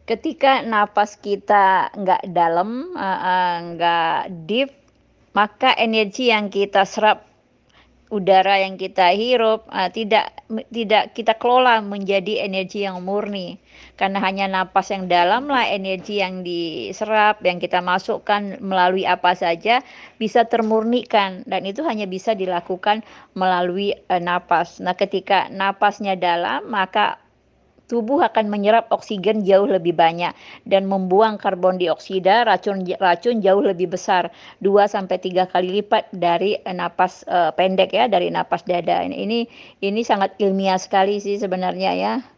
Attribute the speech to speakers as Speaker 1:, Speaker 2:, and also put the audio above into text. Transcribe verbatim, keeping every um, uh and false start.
Speaker 1: Ketika napas kita nggak dalam, heeh, nggak deep, maka energi yang kita serap, udara yang kita hirup, eee, tidak me tidak kita kelola menjadi energi yang murni. Karena hanya napas yang dalam lah energi yang diserap, yang kita masukkan melalui apa saja bisa termurnikan dan itu hanya bisa dilakukan melalui, eee, napas. Nah, ketika napasnya dalam, maka tubuh akan menyerap oksigen jauh lebih banyak dan membuang karbon dioksida, racun ja racun jauh lebih besar, dua sampai tiga kali lipat dari, eee, napas, eee, pendek ya, dari napas dada. Ini ini ini sangat ilmiah sekali sih sebenarnya ya.